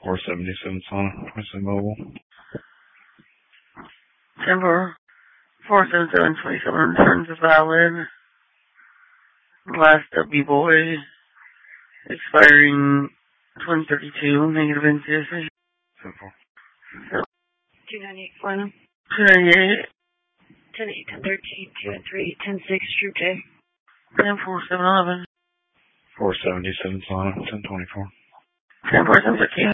477 Sonic, 27 Mobile. 477 returns is valid. Last W Boy, expiring 2032, negative NCSA. 298 final. 298. 10-8, 10-13, 2-3, 10-6, Troop J. 10-4-7-11. 477 Sonic, 1024. 10-4-7-13.